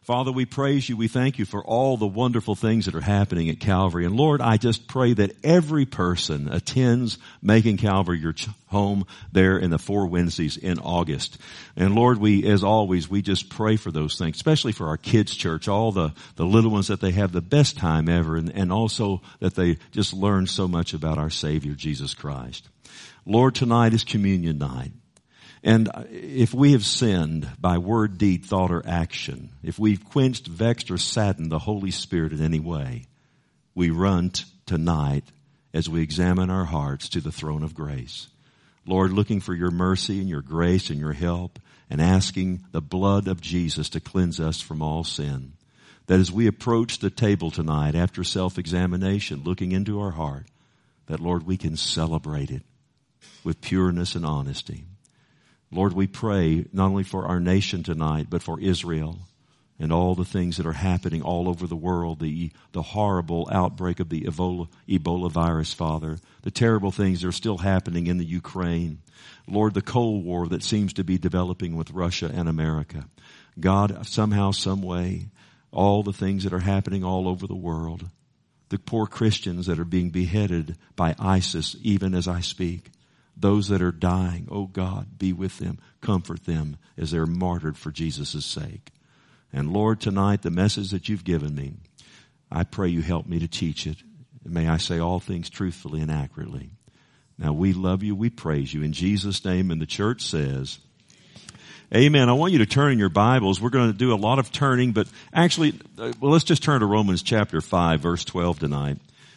Father, we praise you. We thank you for all the wonderful things that are happening at Calvary. And Lord, I just pray that every person attends Making Calvary your home there in the 4 Wednesdays in August. And Lord, we, as always, we just pray for those things, especially for our kids' church, all the little ones, that they have the best time ever, and also that they just learn so much about our Savior, Jesus Christ. Lord, tonight is communion night. And if we have sinned by word, deed, thought, or action, if we've quenched, vexed, or saddened the Holy Spirit in any way, we run tonight as we examine our hearts to the throne of grace. Lord, looking for your mercy and your grace and your help, and asking the blood of Jesus to cleanse us from all sin. That as we approach the table tonight after self-examination, looking into our heart, that, Lord, we can celebrate it with pureness and honesty. Lord, we pray not only for our nation tonight, but for Israel and all the things that are happening all over the world, the horrible outbreak of the Ebola virus, Father, the terrible things that are still happening in the Ukraine. Lord, the Cold War that seems to be developing with Russia and America. God, somehow, some way, all the things that are happening all over the world, the poor Christians that are being beheaded by ISIS even as I speak. Those that are dying, oh God, be with them, comfort them as they're martyred for Jesus' sake. And Lord, tonight, the message that you've given me, I pray you help me to teach it. And may I say all things truthfully and accurately. Now, we love you, we praise you. In Jesus' name, and the church says, amen. I want you to turn in your Bibles. We're going to do a lot of turning, but actually, let's just turn to Romans chapter 5, verse 12 tonight.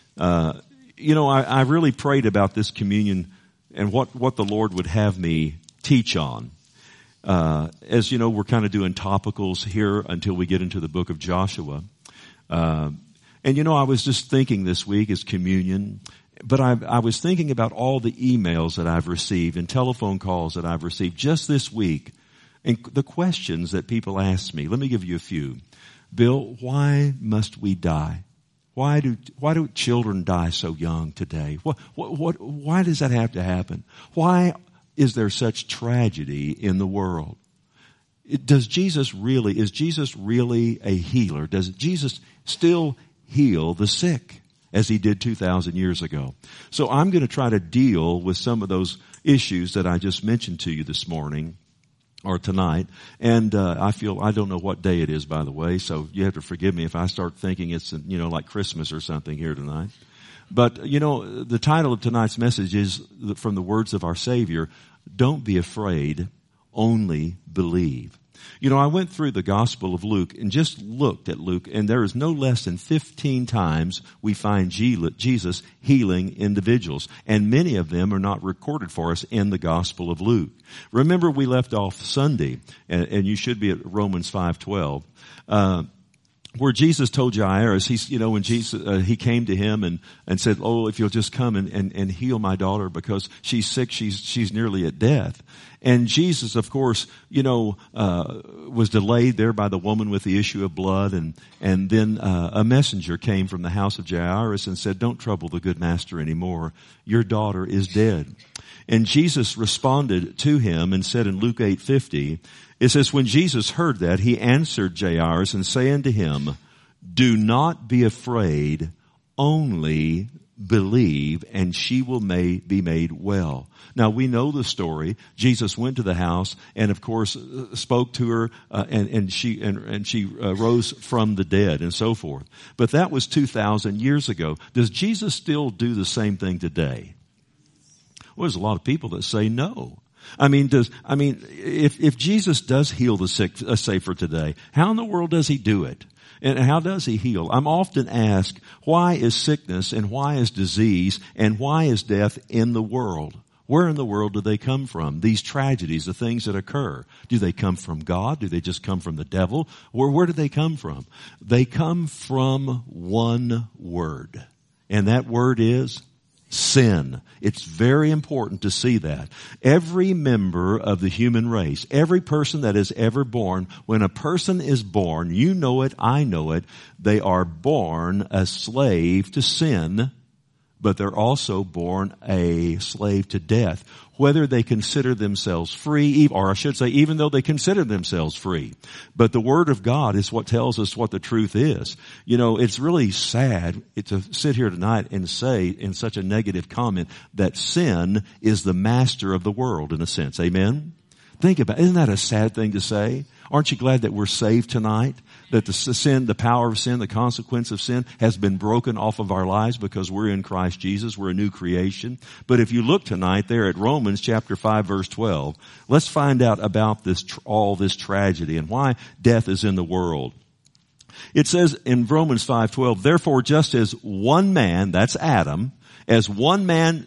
I really prayed about this communion and what the Lord would have me teach on. As you know, we're kind of doing topicals here until we get into the book of Joshua. I was just thinking this week is communion, but I was thinking about all the emails that I've received and telephone calls that I've received just this week, and the questions that people ask me. Let me give you a few. Bill, why must we die? Why do children die so young today? Why does that have to happen? Why is there such tragedy in the world? Is Jesus really a healer? Does Jesus still heal the sick as he did 2,000 years ago? So I'm going to try to deal with some of those issues that I just mentioned to you this morning or tonight. And I don't know what day it is, by the way, so you have to forgive me if I start thinking it's, like Christmas or something here tonight. But, the title of tonight's message is, from the words of our Savior, don't be afraid, only believe. I went through the Gospel of Luke and just looked at Luke, and there is no less than 15 times we find Jesus healing individuals, and many of them are not recorded for us in the Gospel of Luke. Remember, we left off Sunday, and you should be at Romans 5:12, where Jesus told Jairus, when Jesus, he came to him and said, oh, if you'll just come and heal my daughter because she's sick, she's nearly at death. And Jesus, of course, was delayed there by the woman with the issue of blood. And then a messenger came from the house of Jairus and said, don't trouble the good master anymore. Your daughter is dead. And Jesus responded to him and said in Luke 8:50, it says, when Jesus heard that, he answered Jairus and said unto him, do not be afraid, only believe, and she will be made well. Now, we know the story. Jesus went to the house and, of course, spoke to her, and she rose from the dead and so forth. But that was 2,000 years ago. Does Jesus still do the same thing today? Well, there's a lot of people that say no. If Jesus does heal the sick, say for today, how in the world does he do it? And how does he heal? I'm often asked, why is sickness and why is disease and why is death in the world? Where in the world do they come from? These tragedies, the things that occur. Do they come from God? Do they just come from the devil? Where do they come from? They come from one word. And that word is sin. It's very important to see that. Every member of the human race, every person that is ever born, when a person is born, you know it, I know it, they are born a slave to sin but they're also born a slave to death, whether they consider themselves free, or I should say, even though they consider themselves free. But the Word of God is what tells us what the truth is. You know, it's really sad to sit here tonight and say in such a negative comment that sin is the master of the world in a sense. Amen? Think about it. Isn't that a sad thing to say? Aren't you glad that we're saved tonight? That the power of sin, the consequence of sin has been broken off of our lives because we're in Christ Jesus. We're a new creation. But if you look tonight there at Romans chapter 5 verse 12, let's find out about all this tragedy and why death is in the world. It says in Romans 5:12, therefore just as one man, that's Adam, as one man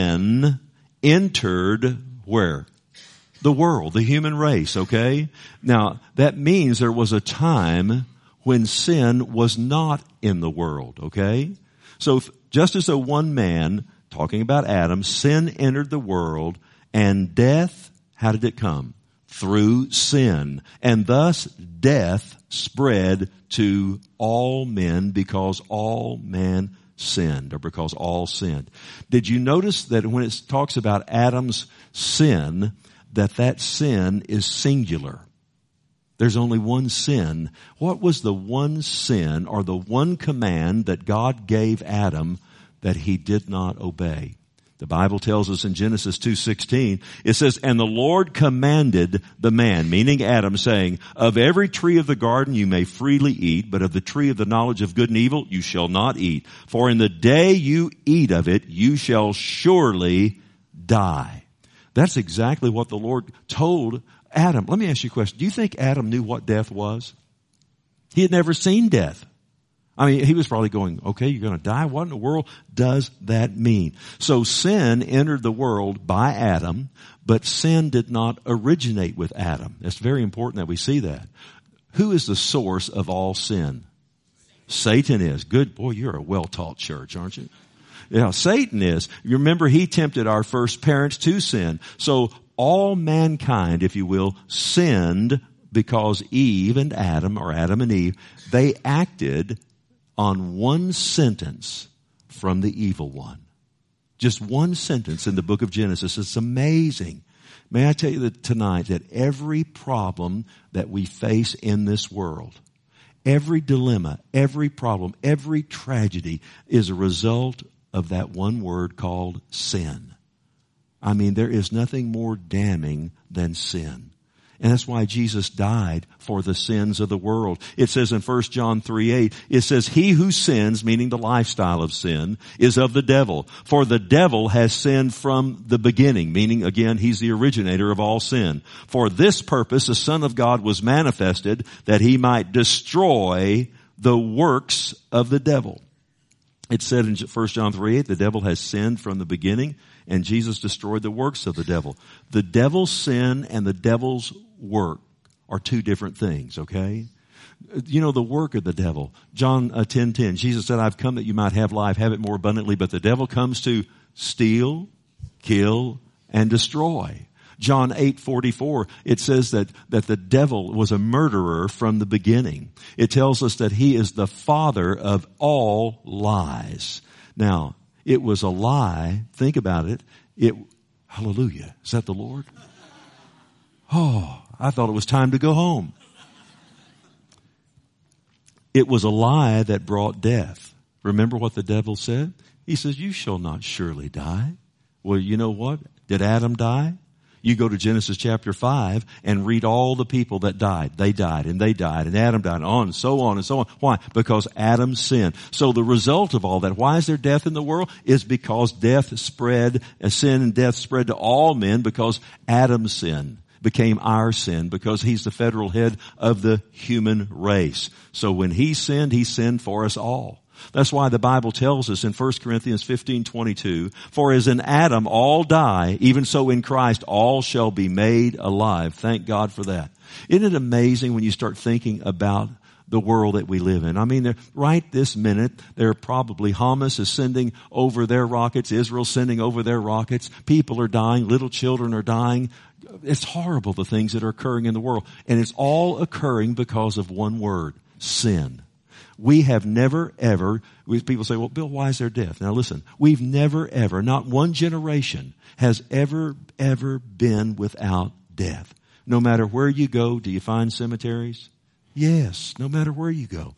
sin entered where? The world, the human race, okay? Now, that means there was a time when sin was not in the world, okay? So, just as a one man, talking about Adam, sin entered the world, and death, how did it come? Through sin. And thus, death spread to all men because all men sinned, or because all sinned. Did you notice that when it talks about Adam's sin, that sin is singular? There's only one sin. What was the one sin or the one command that God gave Adam that he did not obey? The Bible tells us in Genesis 2:16, it says, and the Lord commanded the man, meaning Adam, saying, of every tree of the garden you may freely eat, but of the tree of the knowledge of good and evil you shall not eat. For in the day you eat of it, you shall surely die. That's exactly what the Lord told Adam. Let me ask you a question. Do you think Adam knew what death was? He had never seen death. I mean, he was probably going, okay, you're going to die? What in the world does that mean? So sin entered the world by Adam, but sin did not originate with Adam. It's very important that we see that. Who is the source of all sin? Satan is. Good. Boy, you're a well-taught church, aren't you? Yeah, Satan is. You remember he tempted our first parents to sin. So all mankind, if you will, sinned because Eve and Adam, or Adam and Eve, they acted on one sentence from the evil one. Just one sentence in the book of Genesis. It's amazing. May I tell you that tonight that every problem that we face in this world, every dilemma, every problem, every tragedy is a result of that one word called sin. I mean, there is nothing more damning than sin. And that's why Jesus died for the sins of the world. It says in 1 John 3:8, it says, he who sins, meaning the lifestyle of sin, is of the devil. For the devil has sinned from the beginning, meaning, again, he's the originator of all sin. For this purpose, the Son of God was manifested, that he might destroy the works of the devil. It said in 1 John 3:8, the devil has sinned from the beginning, and Jesus destroyed the works of the devil. The devil's sin and the devil's work are two different things, okay? You know, the work of the devil. John 10:10, Jesus said, I've come that you might have life, have it more abundantly, but the devil comes to steal, kill, and destroy. John 8:44, it says that the devil was a murderer from the beginning. It tells us that he is the father of all lies. Now, it was a lie. Think about it. Hallelujah. Is that the Lord? Oh, I thought it was time to go home. It was a lie that brought death. Remember what the devil said? He says, you shall not surely die. Well, you know what? Did Adam die? You go to Genesis chapter 5 and read all the people that died. They died, and they died, and Adam died, and on and so on and so on. Why? Because Adam sinned. So the result of all that, why is there death in the world? Is because sin and death spread to all men because Adam's sin became our sin, because he's the federal head of the human race. So when he sinned for us all. That's why the Bible tells us in 1 Corinthians 15:22, for as in Adam all die, even so in Christ all shall be made alive. Thank God for that. Isn't it amazing when you start thinking about the world that we live in? I mean, right this minute, there are probably Hamas is sending over their rockets, Israel's sending over their rockets. People are dying, little children are dying. It's horrible, the things that are occurring in the world. And it's all occurring because of one word, sin. We have never ever, people say, well, Bill, why is there death? Now listen, we've never ever, not one generation has ever been without death. No matter where you go, do you find cemeteries? Yes, no matter where you go.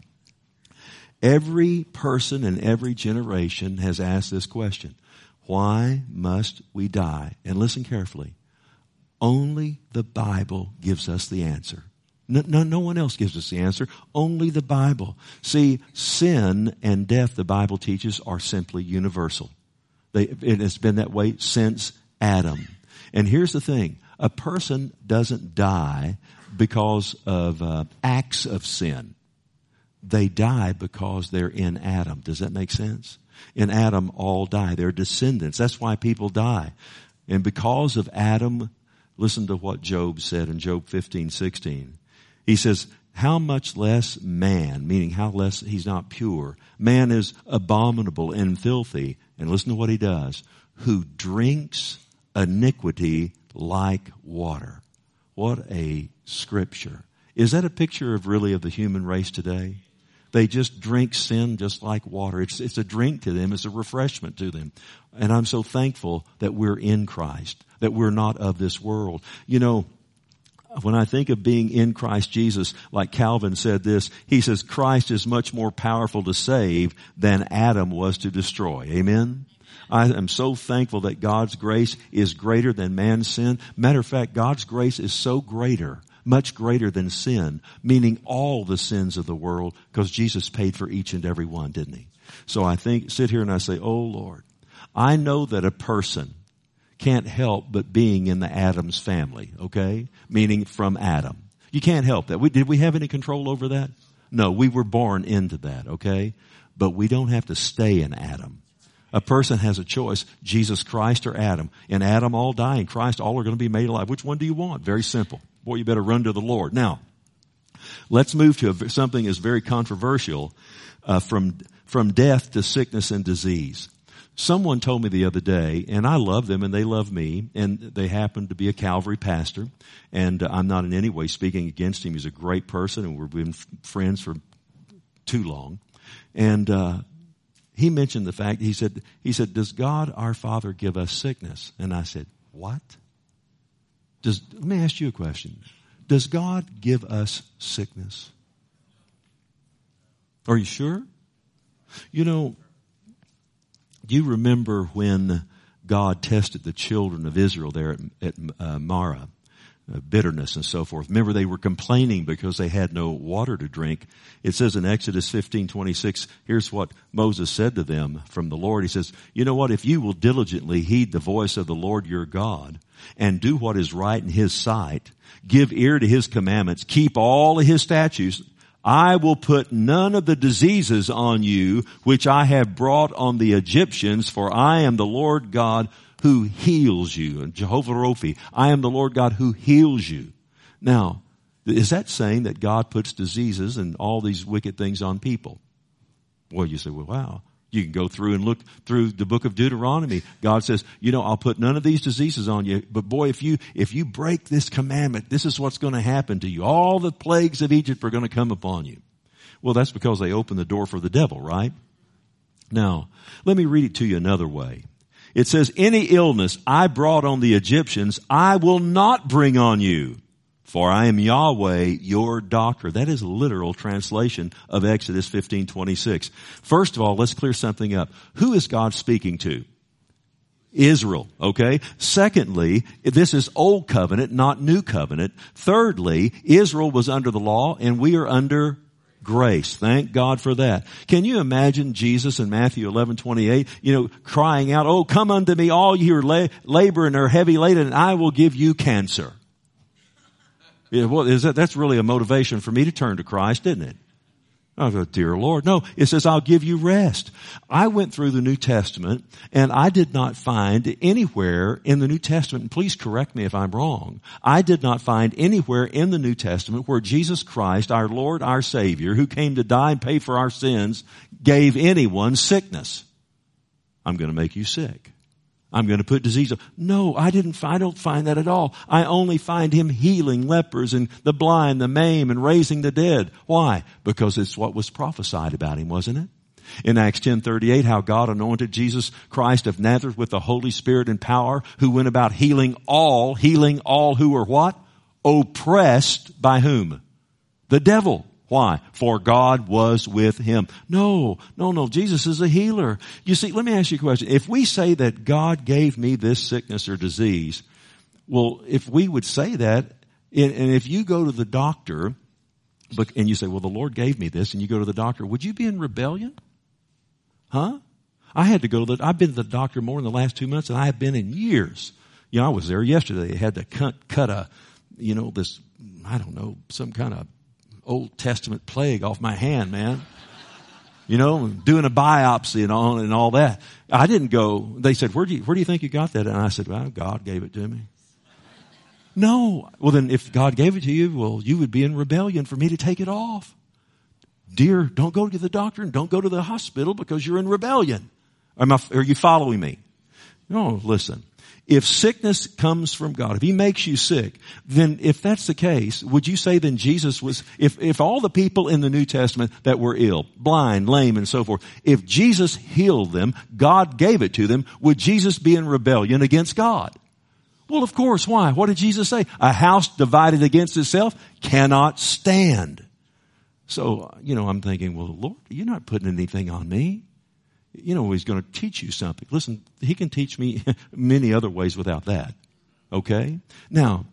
Every person in every generation has asked this question. Why must we die? And listen carefully. Only the Bible gives us the answer. No one else gives us the answer. Only the Bible. See, sin and death, the Bible teaches, are simply universal. It has been that way since Adam. And here's the thing. A person doesn't die because of acts of sin. They die because they're in Adam. Does that make sense? In Adam, all die. They're descendants. That's why people die. And because of Adam, listen to what Job said in Job 15:16. He says, how much less man, meaning how less he's not pure. Man is abominable and filthy. And listen to what he does. Who drinks iniquity like water. What a scripture. Is that a picture of the human race today? They just drink sin just like water. It's a drink to them. It's a refreshment to them. And I'm so thankful that we're in Christ, that we're not of this world. You know, when I think of being in Christ Jesus, like Calvin said this, he says, Christ is much more powerful to save than Adam was to destroy. Amen? I am so thankful that God's grace is greater than man's sin. Matter of fact, God's grace is so greater, much greater than sin, meaning all the sins of the world, because Jesus paid for each and every one, didn't he? So I sit here and I say, oh Lord, I know that a person can't help but being in the Adam's family, okay? Meaning from Adam. You can't help that. Did we have any control over that? No, we were born into that, okay? But we don't have to stay in Adam. A person has a choice, Jesus Christ or Adam. In Adam all die, in Christ all are going to be made alive. Which one do you want? Very simple. Boy, you better run to the Lord. Now, let's move to something that's very controversial, from death to sickness and disease. Someone told me the other day, and I love them and they love me, and they happen to be a Calvary pastor, and I'm not in any way speaking against him. He's a great person, and we've been friends for too long. And he mentioned the fact, he said, does God our Father give us sickness? And I said, what? Let me ask you a question. Does God give us sickness? Are you sure? You know, do you remember when God tested the children of Israel there at Marah? Bitterness and so forth. Remember, they were complaining because they had no water to drink. It says in Exodus 15:26, here's what Moses said to them from the Lord. He says, you know what? If you will diligently heed the voice of the Lord your God and do what is right in his sight, give ear to his commandments, keep all of his statutes, I will put none of the diseases on you which I have brought on the Egyptians, for I am the Lord God who heals you. And Jehovah Rophi, I am the Lord God who heals you. Now, is that saying that God puts diseases and all these wicked things on people? Well, you say, well, wow. You can go through and look through the book of Deuteronomy. God says, you know, I'll put none of these diseases on you. But boy, if you break this commandment, this is what's going to happen to you. All the plagues of Egypt are going to come upon you. Well, that's because they opened the door for the devil, right? Now, let me read it to you another way. It says, any illness I brought on the Egyptians, I will not bring on you. For I am Yahweh, your doctor. That is a literal translation of Exodus 15:26. First of all, let's clear something up. Who is God speaking to? Israel, okay? Secondly, this is Old Covenant, not New Covenant. Thirdly, Israel was under the law and we are under grace. Thank God for that. Can you imagine Jesus in Matthew 11:28, crying out, oh, come unto me, all you are labor and are heavy laden, and I will give you cancer. Yeah, well, that's really a motivation for me to turn to Christ, isn't it? I go, dear Lord. No, it says, I'll give you rest. I went through the New Testament and I did not find anywhere in the New Testament, and please correct me if I'm wrong, I did not find anywhere in the New Testament where Jesus Christ, our Lord, our Savior, who came to die and pay for our sins, gave anyone sickness. I'm going to make you sick. I'm going to put disease on. No, I don't find that at all. I only find him healing lepers and the blind, the maimed, and raising the dead. Why? Because it's what was prophesied about him, wasn't it? In Acts 10:38, how God anointed Jesus Christ of Nazareth with the Holy Spirit and power, who went about healing all who were what? Oppressed by whom? The devil. Why? For God was with him. No. Jesus is a healer. You see, let me ask you a question. If we say that God gave me this sickness or disease, well, if we would say that, and if you go to the doctor, and you say, well, the Lord gave me this, and you go to the doctor, would you be in rebellion? Huh? I've been to the doctor more in the last 2 months than I have been in years. I was there yesterday. They had to cut some kind of Old Testament plague off my hand, man. Doing a biopsy and all that. I didn't go. They said, where do you think you got that? And I said, well, God gave it to me. No. Well, then if God gave it to you, well, you would be in rebellion for me to take it off. Dear, don't go to the doctor and don't go to the hospital because you're in rebellion. Are you following me? No, listen. If sickness comes from God, if he makes you sick, then if that's the case, would you say then Jesus was, if all the people in the New Testament that were ill, blind, lame, and so forth, if Jesus healed them, God gave it to them, would Jesus be in rebellion against God? Well, of course. Why? What did Jesus say? A house divided against itself cannot stand. So, I'm thinking, well, Lord, you're not putting anything on me. He's going to teach you something. Listen, he can teach me many other ways without that. Okay? Now,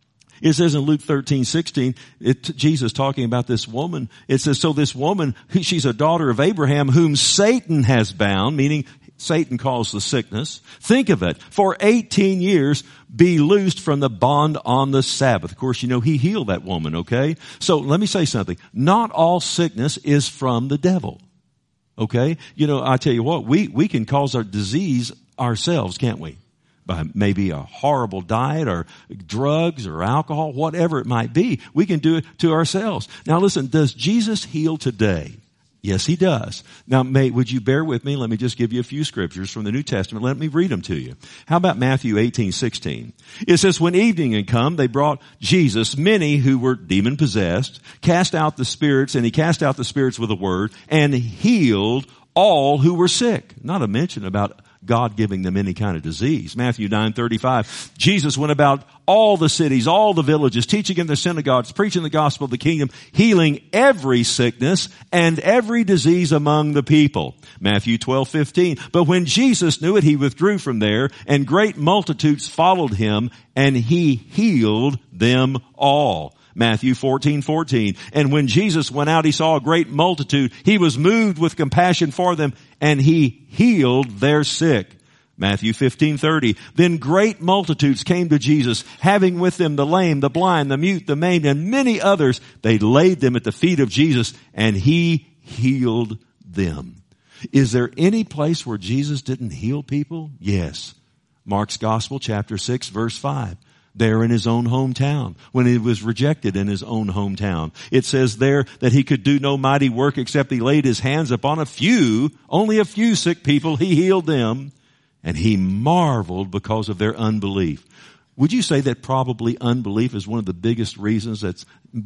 it says in Luke 13:16, Jesus talking about this woman. It says, so this woman, she's a daughter of Abraham, whom Satan has bound, meaning Satan caused the sickness. Think of it. For 18 years, be loosed from the bond on the Sabbath. Of course, he healed that woman, okay? So let me say something. Not all sickness is from the devil. Okay? I tell you what, we can cause our disease ourselves, can't we? By maybe a horrible diet or drugs or alcohol, whatever it might be. We can do it to ourselves. Now listen, does Jesus heal today? Yes, he does. Now, would you bear with me? Let me just give you a few scriptures from the New Testament. Let me read them to you. How about Matthew 18:16? It says, when evening had come, they brought Jesus many who were demon-possessed, cast out the spirits, and he cast out the spirits with a word, and healed all who were sick. Not a mention about God giving them any kind of disease. Matthew 9:35. Jesus went about all the cities, all the villages, teaching in the synagogues, preaching the gospel of the kingdom, healing every sickness and every disease among the people. Matthew 12:15. But when Jesus knew it, he withdrew from there, and great multitudes followed him, and he healed them all. Matthew 14:14. And when Jesus went out, he saw a great multitude. He was moved with compassion for them, and he healed their sick. Matthew 15:30. Then great multitudes came to Jesus, having with them the lame, the blind, the mute, the maimed, and many others. They laid them at the feet of Jesus, and he healed them. Is there any place where Jesus didn't heal people? Yes. Mark's Gospel, chapter 6, verse 5. There in his own hometown, when he was rejected in his own hometown. It says there that he could do no mighty work except he laid his hands upon only a few sick people. He healed them, and he marveled because of their unbelief. Would you say that probably unbelief is one of the biggest reasons that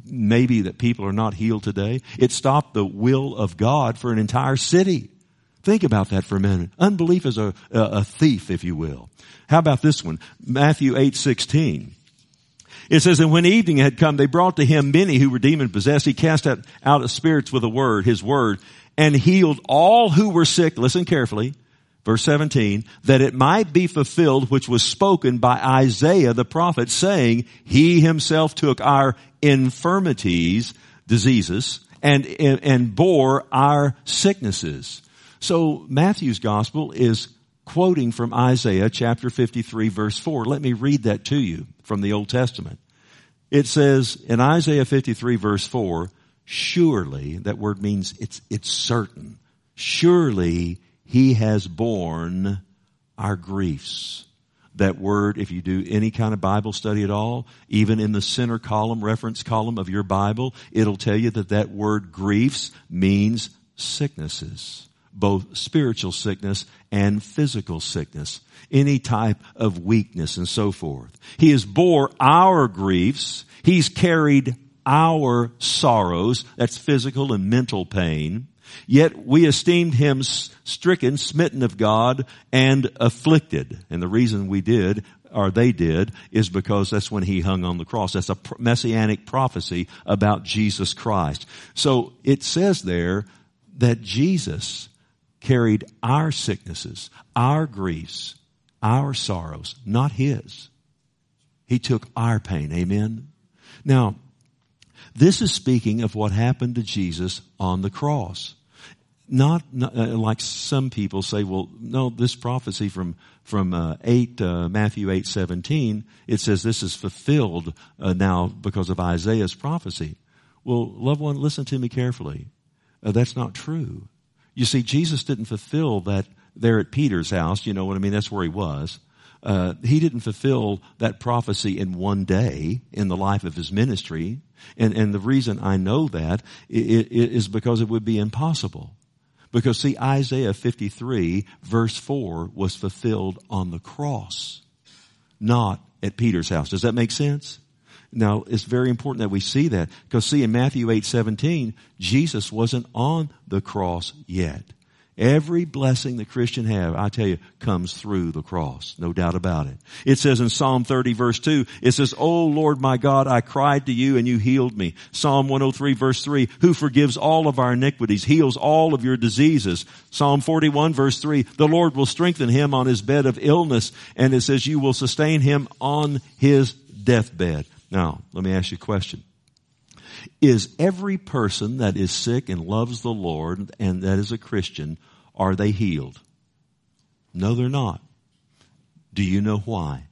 people are not healed today? It stopped the will of God for an entire city. Think about that for a minute. Unbelief is a thief, if you will. How about this one? Matthew 8:16. It says, and when evening had come, they brought to him many who were demon-possessed. He cast out spirits with his word, and healed all who were sick. Listen carefully. Verse 17, that it might be fulfilled which was spoken by Isaiah the prophet, saying, he himself took our infirmities, diseases, and bore our sicknesses. So Matthew's gospel is quoting from Isaiah chapter 53 verse 4. Let me read that to you from the Old Testament. It says in Isaiah 53 verse 4, surely, that word means it's certain. Surely he has borne our griefs. That word, if you do any kind of Bible study at all, even in the center column, reference column of your Bible, it'll tell you that word griefs means sicknesses both spiritual sickness and physical sickness, any type of weakness and so forth. He has bore our griefs. He's carried our sorrows. That's physical and mental pain. Yet we esteemed him stricken, smitten of God, and afflicted. And the reason we did, or they did, is because that's when he hung on the cross. That's a messianic prophecy about Jesus Christ. So it says there that Jesus carried our sicknesses, our griefs, our sorrows, not his. He took our pain. Amen? Now, this is speaking of what happened to Jesus on the cross. Not like some people say, well, no, this prophecy from Matthew 8:17, it says this is fulfilled now because of Isaiah's prophecy. Well, loved one, listen to me carefully. That's not true. You see, Jesus didn't fulfill that there at Peter's house. You know what I mean? That's where he was. He didn't fulfill that prophecy in one day in the life of his ministry. And the reason I know that is because it would be impossible. Because see, Isaiah 53 verse 4 was fulfilled on the cross, not at Peter's house. Does that make sense? Now, it's very important that we see that. Because see, in Matthew 8:17, Jesus wasn't on the cross yet. Every blessing the Christian have, I tell you, comes through the cross. No doubt about it. It says in Psalm 30 verse 2, it says, "O Lord my God, I cried to you and you healed me." Psalm 103 verse 3, "Who forgives all of our iniquities, heals all of your diseases." Psalm 41 verse 3, "The Lord will strengthen him on his bed of illness." And it says, "You will sustain him on his deathbed." Now, let me ask you a question. Is every person that is sick and loves the Lord and that is a Christian, are they healed? No, they're not. Do you know why?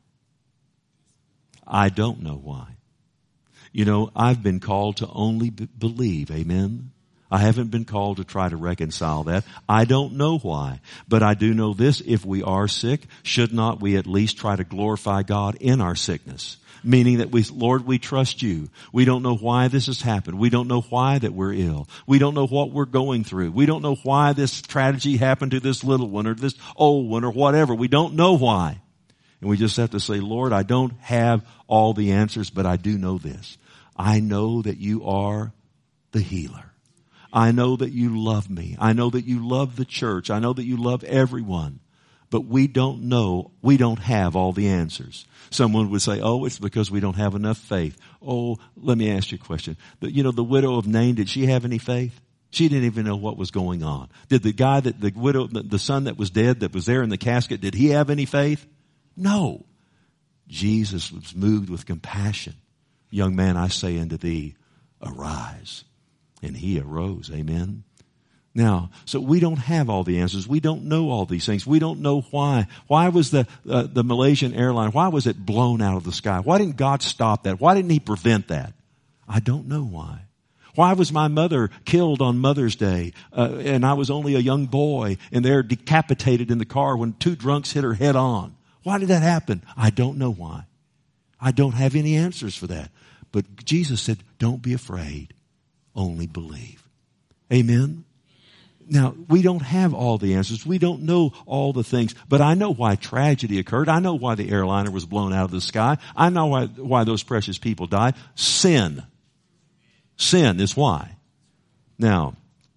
I don't know why. You know, I've been called to only believe. Amen? I haven't been called to try to reconcile that. I don't know why. But I do know this: if we are sick, should not we at least try to glorify God in our sickness? Meaning that Lord, we trust you. We don't know why this has happened. We don't know why that we're ill. We don't know what we're going through. We don't know why this tragedy happened to this little one or this old one or whatever. We don't know why. And we just have to say, Lord, I don't have all the answers, but I do know this. I know that you are the healer. I know that you love me. I know that you love the church. I know that you love everyone. But we don't know. We don't have all the answers. Someone would say, oh, it's because we don't have enough faith. Oh, let me ask you a question. You know, the widow of Nain, did she have any faith? She didn't even know what was going on. Did the son that was dead, that was there in the casket, did he have any faith? No. Jesus was moved with compassion. "Young man, I say unto thee, arise." And he arose. Amen. Now, so we don't have all the answers. We don't know all these things. We don't know why. Why was the Malaysian airline, why was it blown out of the sky? Why didn't God stop that? Why didn't he prevent that? I don't know why. Why was my mother killed on Mother's Day, and I was only a young boy, and they're decapitated in the car when two drunks hit her head on? Why did that happen? I don't know why. I don't have any answers for that. But Jesus said, don't be afraid. Only believe. Amen? Now, we don't have all the answers. We don't know all the things. But I know why tragedy occurred. I know why the airliner was blown out of the sky. I know why those precious people died. Sin. Sin is why. Now,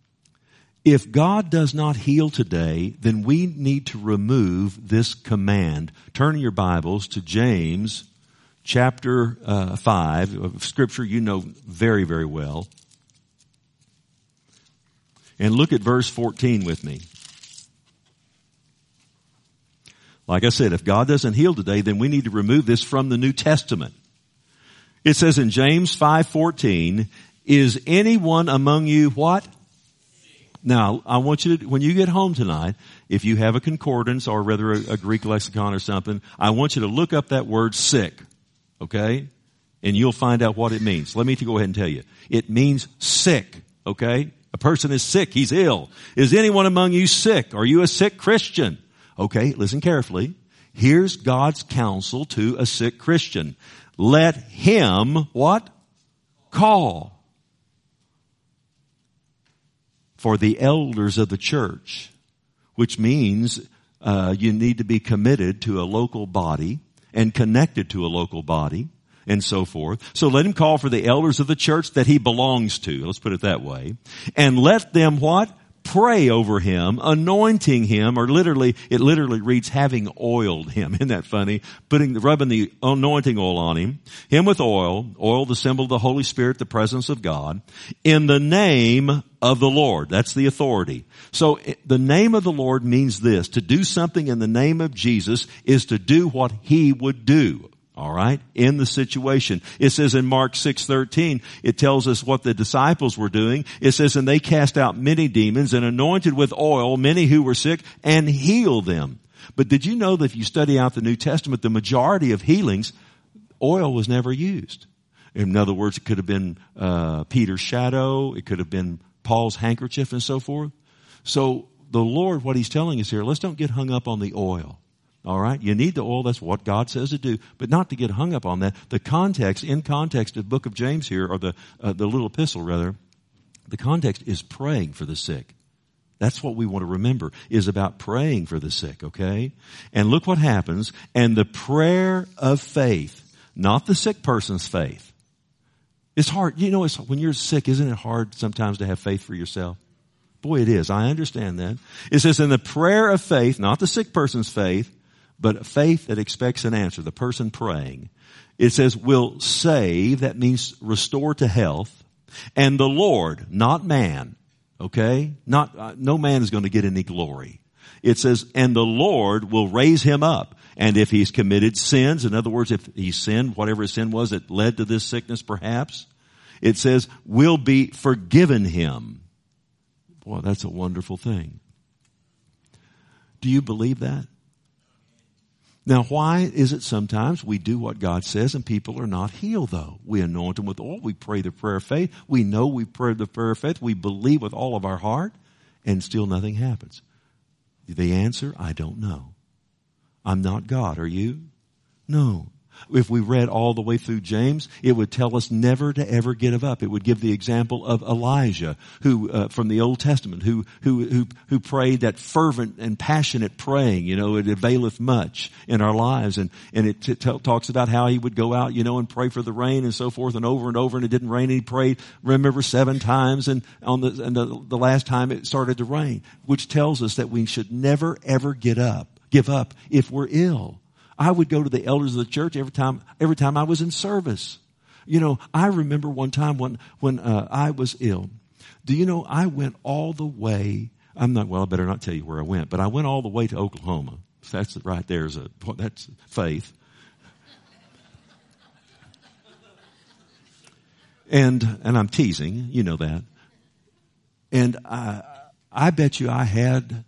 if God does not heal today, then we need to remove this command. Turn your Bibles to James chapter 5, of Scripture you know very, very well. And look at verse 14 with me. Like I said, if God doesn't heal today, then we need to remove this from the New Testament. It says in James 5:14, is anyone among you what? Now, I want you to, when you get home tonight, if you have a concordance or rather a Greek lexicon or something, I want you to look up that word sick. Okay? And you'll find out what it means. Let me go ahead and tell you. It means sick. Okay? A person is sick. He's ill. Is anyone among you sick? Are you a sick Christian? Okay, listen carefully. Here's God's counsel to a sick Christian. Let him, what? Call for the elders of the church. which means you need to be committed to a local body and connected to a local body and so forth. So let him call for the elders of the church that he belongs to. Let's put it that way. And let them what? Pray over him, anointing him, or it literally reads having oiled him. Isn't that funny? Rubbing the anointing oil on him with oil, the symbol of the Holy Spirit, the presence of God, in the name of the Lord. That's the authority. So the name of the Lord means this: to do something in the name of Jesus is to do what he would do. All right, in the situation. It says in Mark 6:13, it tells us what the disciples were doing. It says, and they cast out many demons and anointed with oil many who were sick and healed them. But did you know that if you study out the New Testament, the majority of healings, oil was never used? In other words, it could have been Peter's shadow. It could have been Paul's handkerchief and so forth. So the Lord, what he's telling us here, let's don't get hung up on the oil. All right. You need the oil. That's what God says to do, but not to get hung up on that. The context, in context of the book of James here, or the little epistle rather, the context is praying for the sick. That's what we want to remember, is about praying for the sick. Okay. And look what happens. And the prayer of faith, not the sick person's faith. It's hard. You know, when you're sick, isn't it hard sometimes to have faith for yourself? Boy, it is. I understand that. It says in the prayer of faith, not the sick person's faith, but faith that expects an answer, the person praying. It says will save, that means restore to health. And the Lord, not man, okay? No man is going to get any glory. It says, and the Lord will raise him up. And if he's committed sins, in other words, if he sinned, whatever his sin was that led to this sickness perhaps, it says will be forgiven him. Boy, that's a wonderful thing. Do you believe that? Now, why is it sometimes we do what God says and people are not healed, though? We anoint them with oil. We pray the prayer of faith. We know we pray the prayer of faith. We believe with all of our heart, and still nothing happens. The answer, I don't know. I'm not God. Are you? No. If we read all the way through James, it would tell us never to ever give up. It would give the example of Elijah, who from the Old Testament, who prayed that fervent and passionate praying. You know, it availeth much in our lives, and it talks about how he would go out, you know, and pray for the rain and so forth, and over, and it didn't rain. And he prayed, remember, 7 times, and the last time it started to rain, which tells us that we should never ever give up if we're ill. I would go to the elders of the church every time I was in service. You know, I remember one time when I was ill. Do you know, I went all the way, I better not tell you where I went, but I went all the way to Oklahoma. That's right there, that's faith. And I'm teasing, you know that. And I bet you I had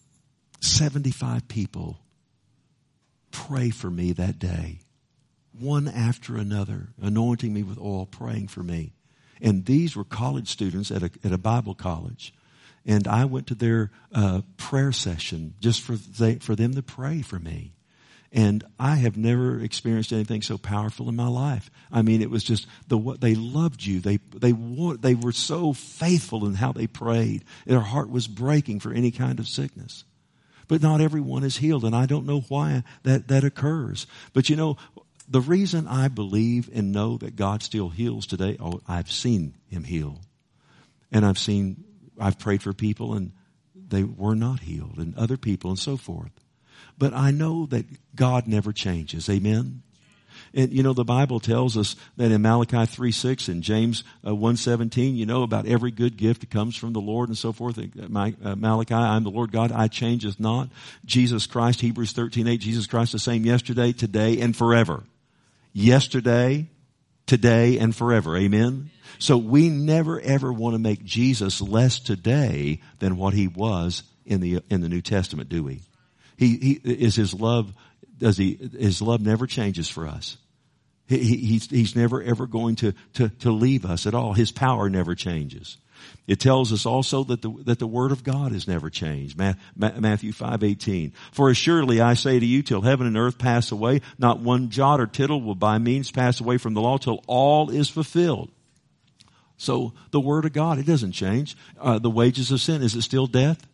75 people pray for me that day, one after another, anointing me with oil, praying for me. And these were college students at a Bible college. And I went to their prayer session just for them to pray for me. And I have never experienced anything so powerful in my life. I mean, it was just they loved you. They were so faithful in how they prayed. Their heart was breaking for any kind of sickness. But not everyone is healed, and I don't know why that occurs. But you know, the reason I believe and know that God still heals today, I've seen him heal. And I've prayed for people and they were not healed, and other people and so forth. But I know that God never changes. Amen? And you know, the Bible tells us that in Malachi 3:6 and James 1:17, you know, about every good gift that comes from the Lord and so forth. Malachi, I'm the Lord God, I changeth not. Jesus Christ, Hebrews 13:8, Jesus Christ the same yesterday, today, and forever. Yesterday, today, and forever. Amen? So we never ever want to make Jesus less today than what he was in the New Testament, do we? His love never changes for us. He's never ever going to leave us at all. His power never changes. It tells us also that the word of God has never changed. Matthew 5:18. For assuredly I say to you, till heaven and earth pass away, not one jot or tittle will by means pass away from the law till all is fulfilled. So the word of God, it doesn't change. The wages of sin, is it still death?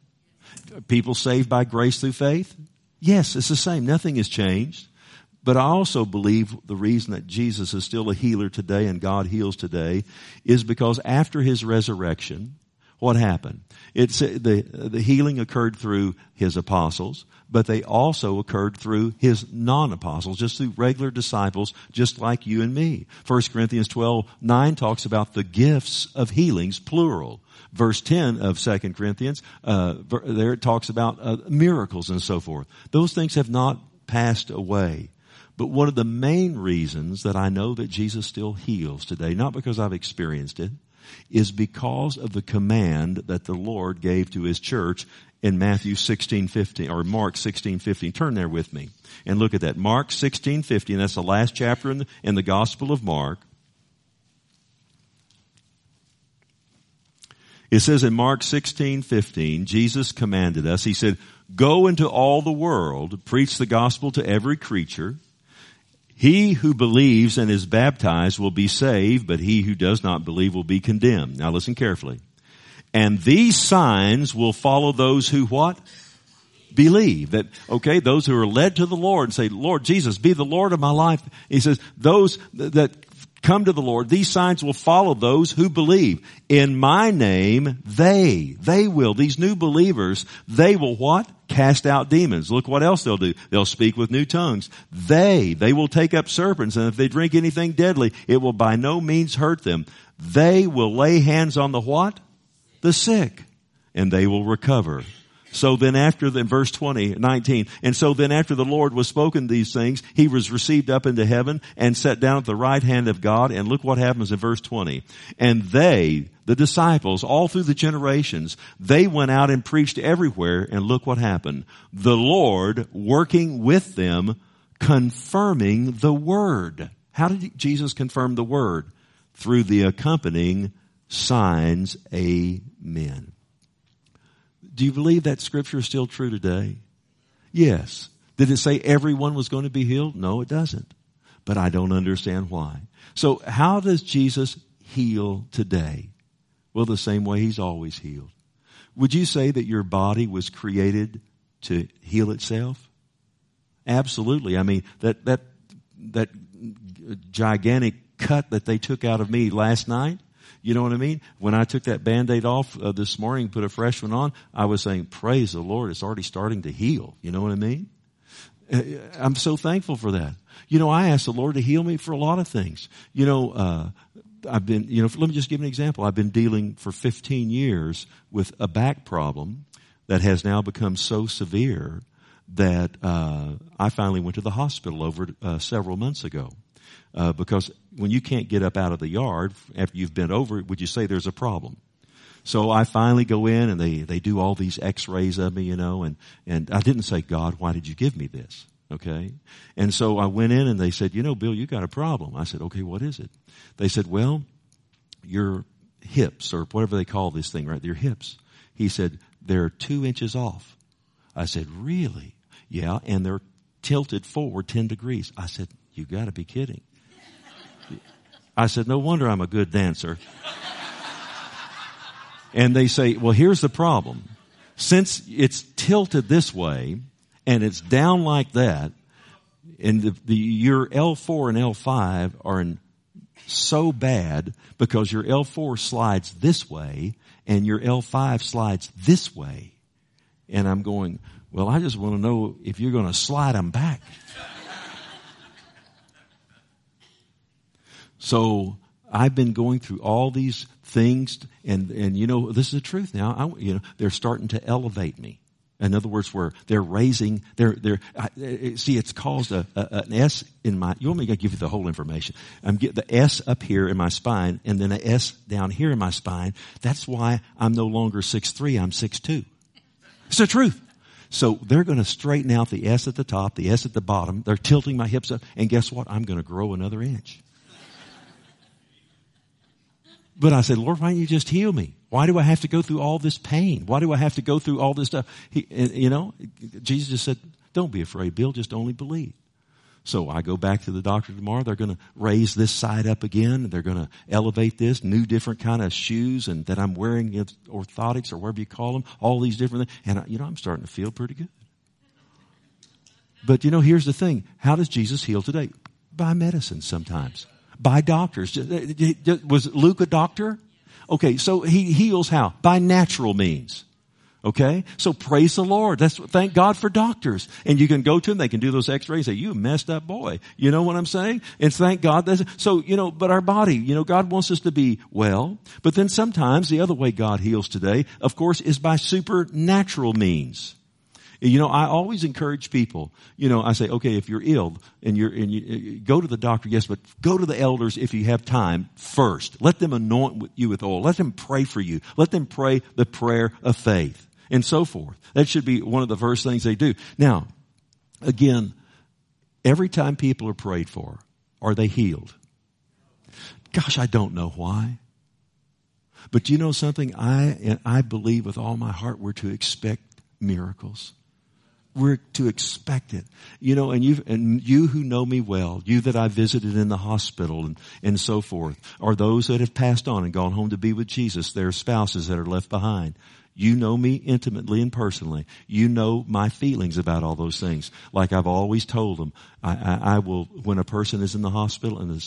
People saved by grace through faith? Yes, it's the same. Nothing has changed. But I also believe the reason that Jesus is still a healer today and God heals today is because after his resurrection, what happened? The healing occurred through his apostles, but they also occurred through his non-apostles, just through regular disciples, just like you and me. 1 Corinthians 12:9 talks about the gifts of healings, plural. Verse 10 of 2 Corinthians, there it talks about miracles and so forth. Those things have not passed away. But one of the main reasons that I know that Jesus still heals today, not because I've experienced it, is because of the command that the Lord gave to his church in Matthew 16:15 or Mark 16:15. Turn there with me and look at that. Mark 16:15, and that's the last chapter in the Gospel of Mark. It says in Mark 16:15, Jesus commanded us, he said, "Go into all the world, preach the gospel to every creature. He who believes and is baptized will be saved, but he who does not believe will be condemned." Now listen carefully. "And these signs will follow those who" what? Believe. That, okay, those who are led to the Lord and say, "Lord Jesus, be the Lord of my life." He says, those that come to the Lord, these signs will follow those who believe. "In my name, they will," these new believers, they will what? Cast out demons. Look what else they'll do. They'll speak with new tongues. They will take up serpents, and if they drink anything deadly, it will by no means hurt them. They will lay hands on the what? The sick, and they will recover. So then in verse 19, "And so then after the Lord was spoken these things, he was received up into heaven and sat down at the right hand of God." And look what happens in verse 20. "And they," the disciples, all through the generations, they went out and preached everywhere. And look what happened. "The Lord working with them, confirming the word." How did Jesus confirm the word? Through the accompanying signs. Amen. Do you believe that scripture is still true today? Yes. Did it say everyone was going to be healed? No, it doesn't. But I don't understand why. So how does Jesus heal today? Well, the same way he's always healed. Would you say that your body was created to heal itself? Absolutely. I mean, that gigantic cut that they took out of me last night, you know what I mean? When I took that Band-Aid off this morning, put a fresh one on, I was saying, praise the Lord, it's already starting to heal. You know what I mean? I'm so thankful for that. You know, I asked the Lord to heal me for a lot of things. You know, let me just give an example. I've been dealing for 15 years with a back problem that has now become so severe that I finally went to the hospital over several months ago. Because when you can't get up out of the yard after you've bent over, would you say there's a problem? So I finally go in and they do all these x-rays of me, you know, and I didn't say, "God, why did you give me this?" Okay. And so I went in and they said, "You know, Bill, you got a problem." I said, "Okay, what is it?" They said, "Well, your hips," or whatever they call this thing, right? Your hips. He said, "They're 2 inches off." I said, "Really?" "Yeah, and they're tilted forward 10 degrees. I said, "You gotta be kidding." I said, "No wonder I'm a good dancer." And they say, "Well, here's the problem. Since it's tilted this way and it's down like that, and your L4 and L5 are in so bad because your L4 slides this way and your L5 slides this way." And I'm going, "Well, I just want to know if you're going to slide them back." So I've been going through all these things, and you know, this is the truth now. They're starting to elevate me. In other words, where they're raising, see, it's caused an S in my, you want me to give you the whole information. I'm getting the S up here in my spine, and then an S down here in my spine. That's why I'm no longer 6'3", I'm 6'2". It's the truth. So they're going to straighten out the S at the top, the S at the bottom. They're tilting my hips up, and guess what? I'm going to grow another inch. But I said, "Lord, why don't you just heal me? Why do I have to go through all this pain? Why do I have to go through all this stuff?" Jesus just said, "Don't be afraid, Bill, just only believe." So I go back to the doctor tomorrow. They're going to raise this side up again. They're going to elevate this, new different kind of shoes and that I'm wearing, orthotics or whatever you call them, all these different things. And, I'm starting to feel pretty good. But, here's the thing. How does Jesus heal today? By medicine sometimes. By doctors. Was Luke a doctor? Okay, so he heals how? By natural means. Okay? So praise the Lord. Thank God for doctors. And you can go to them, they can do those x-rays, say, you messed up boy. You know what I'm saying? And thank God. So, but our body, God wants us to be well. But then sometimes the other way God heals today, of course, is by supernatural means. I always encourage people, I say, okay, if you're ill and you go to the doctor, yes, but go to the elders if you have time first. Let them anoint you with oil. Let them pray for you. Let them pray the prayer of faith. And so forth. That should be one of the first things they do. Now, again, every time people are prayed for, are they healed? Gosh, I don't know why. But you know something? I believe with all my heart we're to expect miracles. We're to expect it. And you who know me well, you that I visited in the hospital and so forth, are those that have passed on and gone home to be with Jesus, their spouses that are left behind. You know me intimately and personally. You know my feelings about all those things. Like I've always told them, I will, when a person is in the hospital and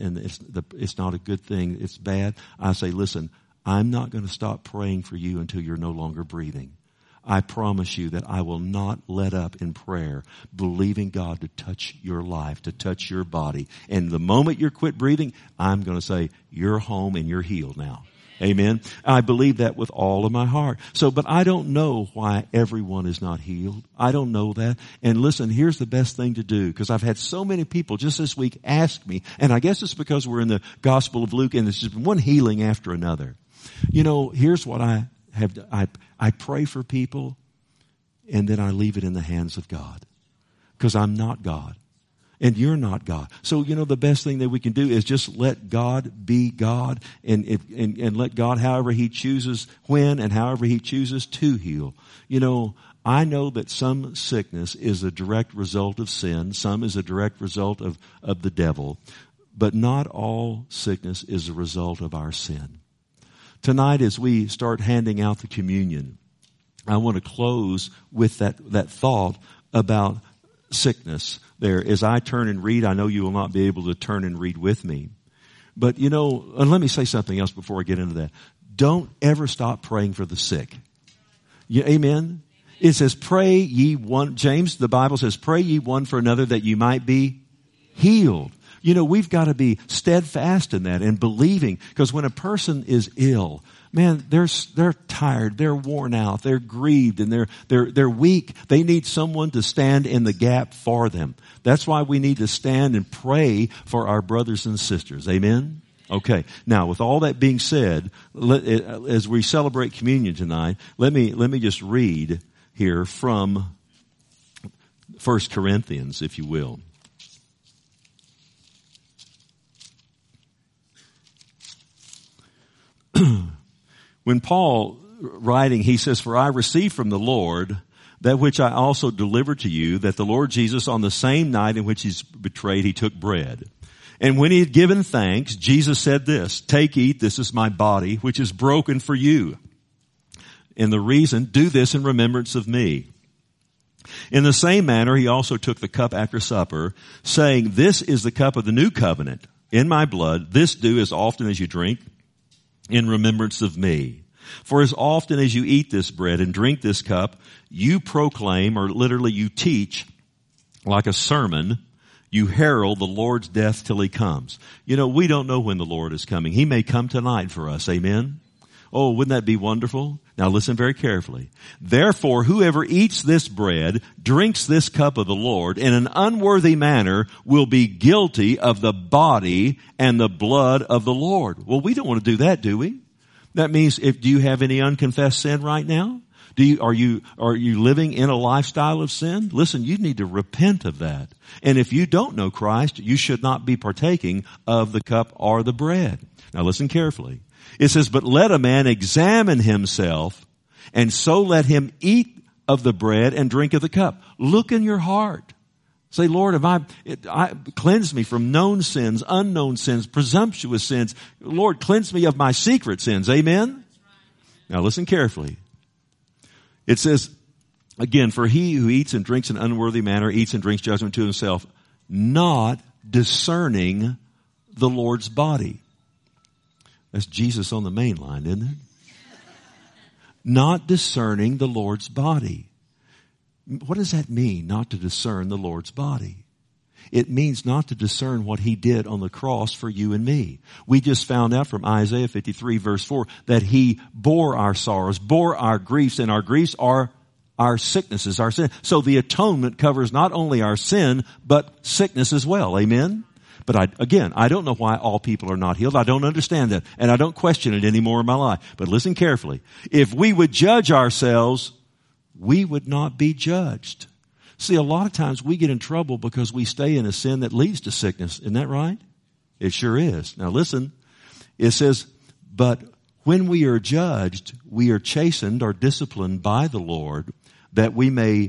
it's not a good thing, it's bad, I say, listen, I'm not going to stop praying for you until you're no longer breathing. I promise you that I will not let up in prayer, believing God to touch your life, to touch your body. And the moment you quit breathing, I'm going to say, you're home and you're healed now. Amen. I believe that with all of my heart. But I don't know why everyone is not healed. I don't know that. And listen, here's the best thing to do, because I've had so many people just this week ask me, and I guess it's because we're in the Gospel of Luke and it's just one healing after another. Here's what I have. I pray for people and then I leave it in the hands of God, because I'm not God. And you're not God. So, the best thing that we can do is just let God be God and let God, however He chooses when and however He chooses to heal. I know that some sickness is a direct result of sin. Some is a direct result of the devil. But not all sickness is a result of our sin. Tonight, as we start handing out the communion, I want to close with that thought about sickness. There, as I turn and read, I know you will not be able to turn and read with me. But and let me say something else before I get into that. Don't ever stop praying for the sick. Amen? It says, pray ye one, James, the Bible says, pray ye one for another that you might be healed. We've got to be steadfast in that and believing, because when a person is ill, man, they're tired, they're worn out, they're grieved, and they're weak. They need someone to stand in the gap for them. That's why we need to stand and pray for our brothers and sisters. Amen? Okay. Now, with all that being said, as we celebrate communion tonight, let me just read here from 1 Corinthians, if you will. When Paul writing, he says, for I received from the Lord that which I also delivered to you, that the Lord Jesus on the same night in which he's betrayed, he took bread. And when he had given thanks, Jesus said this, take, eat, this is my body, which is broken for you. And the reason, do this in remembrance of me. In the same manner, he also took the cup after supper, saying, this is the cup of the new covenant in my blood. This do as often as you drink in remembrance of me. For as often as you eat this bread and drink this cup, you proclaim, or literally you teach, like a sermon, you herald the Lord's death till he comes. We don't know when the Lord is coming. He may come tonight for us. Amen? Oh, wouldn't that be wonderful? Now listen very carefully. Therefore, whoever eats this bread, drinks this cup of the Lord in an unworthy manner will be guilty of the body and the blood of the Lord. Well, we don't want to do that, do we? That means do you have any unconfessed sin right now? Are you living in a lifestyle of sin? Listen, you need to repent of that. And if you don't know Christ, you should not be partaking of the cup or the bread. Now listen carefully. It says, but let a man examine himself, and so let him eat of the bread and drink of the cup. Look in your heart. Say, Lord, cleanse me from known sins, unknown sins, presumptuous sins. Lord, cleanse me of my secret sins. Amen? Now listen carefully. It says, again, for he who eats and drinks in an unworthy manner eats and drinks judgment to himself, not discerning the Lord's body. That's Jesus on the main line, isn't it? Not discerning the Lord's body. What does that mean, not to discern the Lord's body? It means not to discern what he did on the cross for you and me. We just found out from Isaiah 53 verse 4 that he bore our sorrows, bore our griefs, and our griefs are our sicknesses, our sin. So the atonement covers not only our sin, but sickness as well. Amen? But I don't know why all people are not healed. I don't understand that. And I don't question it anymore in my life. But listen carefully. If we would judge ourselves, we would not be judged. See, a lot of times we get in trouble because we stay in a sin that leads to sickness. Isn't that right? It sure is. Now listen, it says, but when we are judged, we are chastened or disciplined by the Lord that we may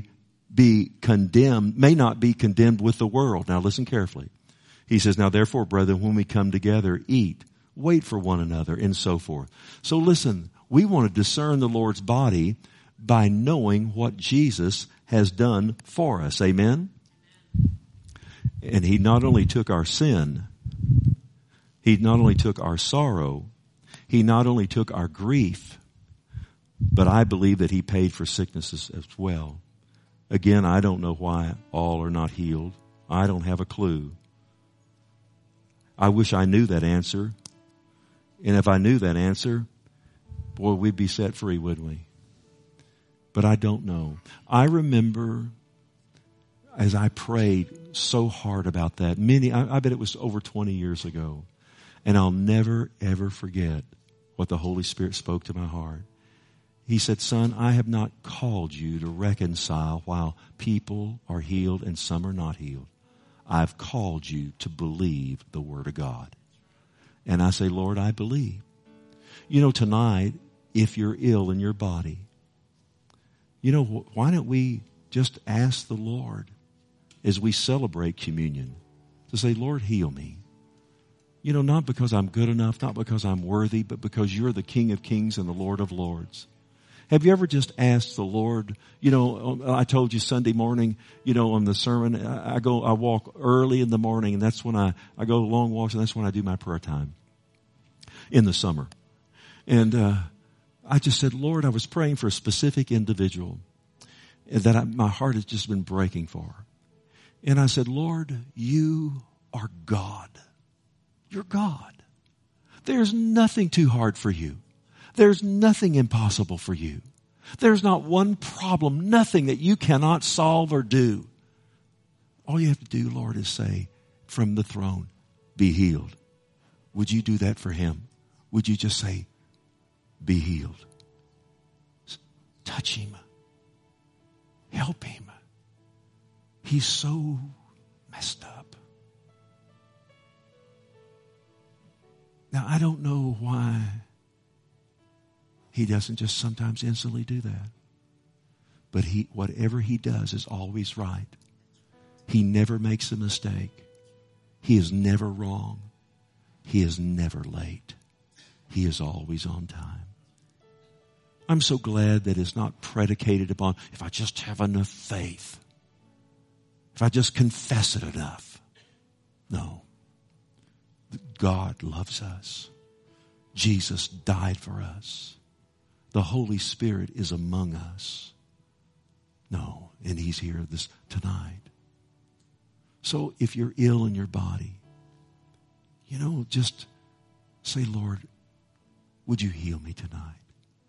not be condemned with the world. Now listen carefully. He says, now therefore, brethren, when we come together, eat, wait for one another, and so forth. So listen, we want to discern the Lord's body by knowing what Jesus has done for us. Amen? And he not only took our sin, he not only took our sorrow, he not only took our grief, but I believe that he paid for sicknesses as well. Again, I don't know why all are not healed. I don't have a clue. I wish I knew that answer. And if I knew that answer, boy, we'd be set free, wouldn't we? But I don't know. I remember as I prayed so hard about that, I bet it was over 20 years ago. And I'll never, ever forget what the Holy Spirit spoke to my heart. He said, son, I have not called you to reconcile while people are healed and some are not healed. I've called you to believe the Word of God. And I say, Lord, I believe. You know, tonight, if you're ill in your body, you know, why don't we just ask the Lord as we celebrate communion to say, Lord, heal me. You know, not because I'm good enough, not because I'm worthy, but because you're the King of Kings and the Lord of Lords. Have you ever just asked the Lord, you know, I told you Sunday morning, you know, on the sermon, I walk early in the morning, and that's when I go long walks, and that's when I do my prayer time in the summer. And I just said, Lord, I was praying for a specific individual that my heart has just been breaking for. And I said, Lord, you are God. You're God. There's nothing too hard for you. There's nothing impossible for you. There's not one problem, nothing that you cannot solve or do. All you have to do, Lord, is say from the throne, be healed. Would you do that for him? Would you just say, be healed? Touch him. Help him. He's so messed up. Now, I don't know why he doesn't just sometimes instantly do that. But whatever he does is always right. He never makes a mistake. He is never wrong. He is never late. He is always on time. I'm so glad that it's not predicated upon if I just have enough faith. If I just confess it enough. No. God loves us. Jesus died for us. The Holy Spirit is among us. No, and he's here tonight. So if you're ill in your body, you know, just say, Lord, would you heal me tonight?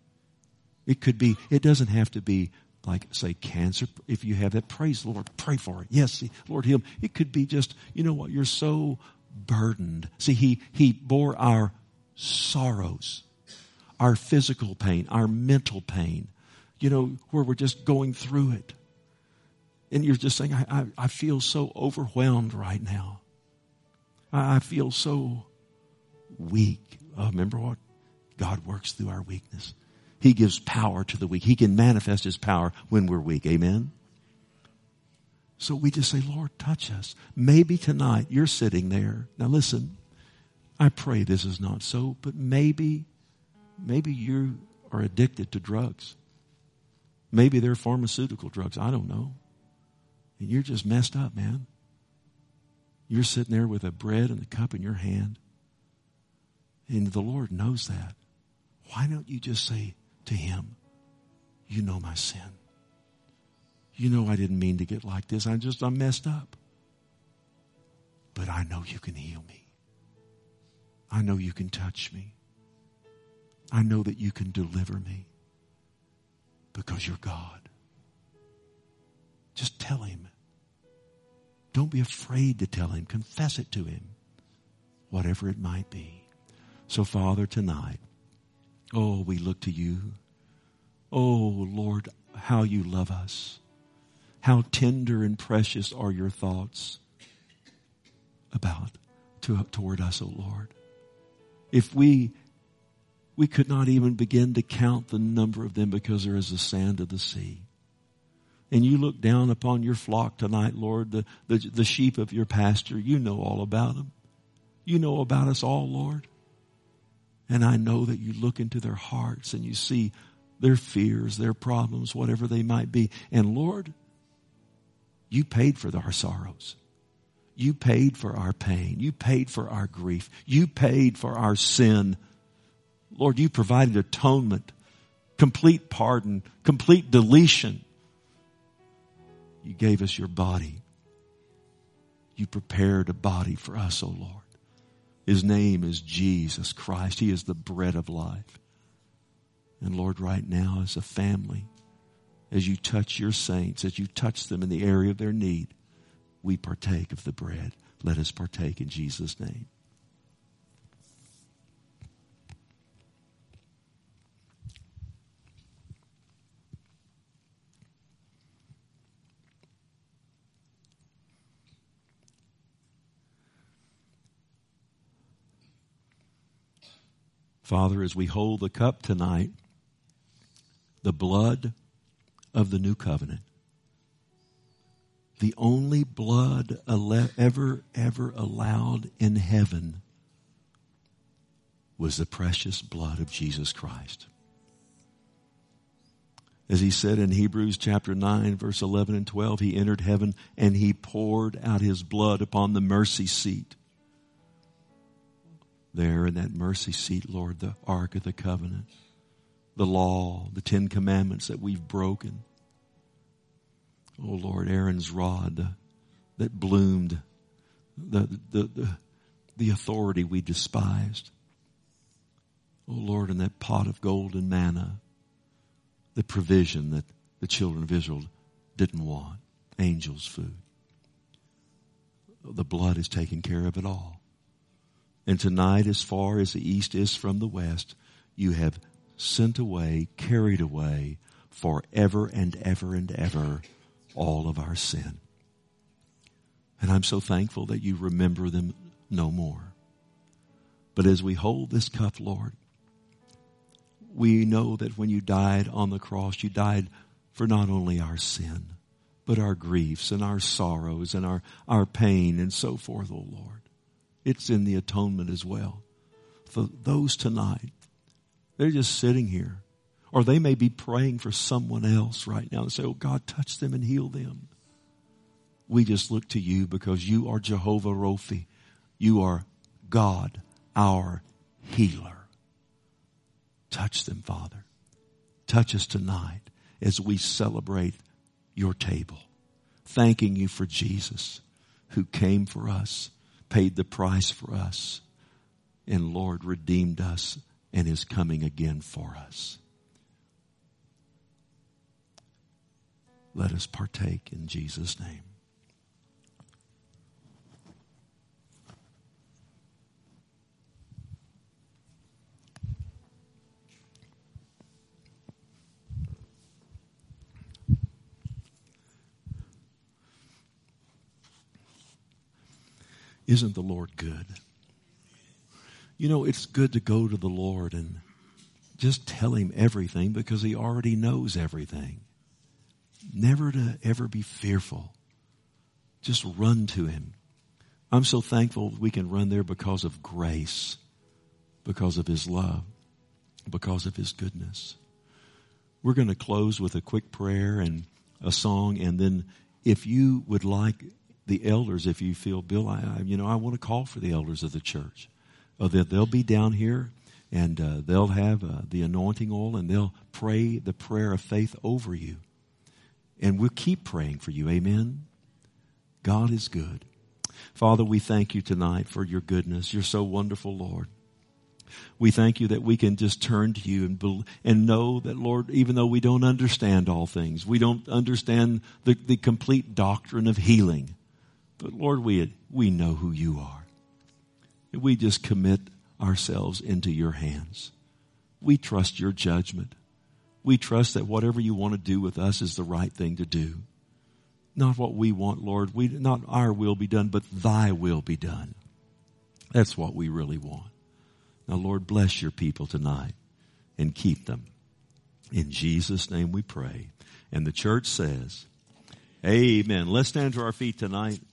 It doesn't have to be like, say, cancer. If you have that, praise the Lord. Pray for it. Yes, Lord, heal me. It could be just, you know what, you're so burdened. See, he bore our sorrows, our physical pain, our mental pain, you know, where we're just going through it. And you're just saying, I feel so overwhelmed right now. I feel so weak. Oh, remember what? God works through our weakness. He gives power to the weak. He can manifest his power when we're weak. Amen? So we just say, Lord, touch us. Maybe tonight you're sitting there. Now listen, I pray this is not so, but maybe you are addicted to drugs. Maybe they're pharmaceutical drugs. I don't know. And you're just messed up, man. You're sitting there with a bread and a cup in your hand. And the Lord knows that. Why don't you just say to Him, you know my sin. You know I didn't mean to get like this. I'm messed up. But I know you can heal me. I know you can touch me. I know that you can deliver me because you're God. Just tell Him. Don't be afraid to tell Him. Confess it to Him, whatever it might be. So, Father, tonight, oh, we look to you. Oh, Lord, how you love us. How tender and precious are your thoughts toward us, oh Lord. If we could not even begin to count the number of them because there is the sand of the sea. And you look down upon your flock tonight, Lord, the sheep of your pasture. You know all about them. You know about us all, Lord. And I know that you look into their hearts and you see their fears, their problems, whatever they might be. And Lord, you paid for our sorrows. You paid for our pain. You paid for our grief. You paid for our sin. Lord, you provided atonement, complete pardon, complete deletion. You gave us your body. You prepared a body for us, O Lord. His name is Jesus Christ. He is the bread of life. And Lord, right now as a family, as you touch your saints, as you touch them in the area of their need, we partake of the bread. Let us partake in Jesus' name. Father, as we hold the cup tonight, the blood of the new covenant, the only blood ever allowed in heaven was the precious blood of Jesus Christ. As he said in Hebrews chapter 9, verse 11 and 12, he entered heaven and he poured out his blood upon the mercy seat. There in that mercy seat, Lord, the Ark of the Covenant, the law, the 10 Commandments that we've broken. Oh Lord, Aaron's rod that bloomed, the authority we despised. Oh Lord, in that pot of gold and manna, the provision that the children of Israel didn't want, angels' food. The blood has taken care of it all. And tonight, as far as the east is from the west, you have sent away, carried away forever and ever and ever all of our sin. And I'm so thankful that you remember them no more. But as we hold this cup, Lord, we know that when you died on the cross, you died for not only our sin, but our griefs and our sorrows and our pain and so forth, oh Lord. It's in the atonement as well. For those tonight, they're just sitting here. Or they may be praying for someone else right now and say, oh God, touch them and heal them. We just look to you because you are Jehovah Rophi. You are God, our healer. Touch them, Father. Touch us tonight as we celebrate your table. Thanking you for Jesus who came for us, paid the price for us, and Lord, redeemed us and is coming again for us. Let us partake in Jesus' name. Isn't the Lord good? You know, it's good to go to the Lord and just tell him everything because he already knows everything. Never to ever be fearful Just run to him. I'm so thankful we can run there because of grace, because of his love, because of his goodness. We're going to close with a quick prayer and a song, and then if you would like the elders, if you feel, Bill, I want to call for the elders of the church. They'll be down here, and they'll have the anointing oil, and they'll pray the prayer of faith over you. And we'll keep praying for you. Amen? God is good. Father, we thank you tonight for your goodness. You're so wonderful, Lord. We thank you that we can just turn to you and know that, Lord, even though we don't understand all things, we don't understand the complete doctrine of healing, but Lord, we know who you are. We just commit ourselves into your hands. We trust your judgment. We trust that whatever you want to do with us is the right thing to do. Not what we want, Lord. Not our will be done, but thy will be done. That's what we really want. Now, Lord, bless your people tonight and keep them. In Jesus' name we pray. And the church says, amen. Let's stand to our feet tonight.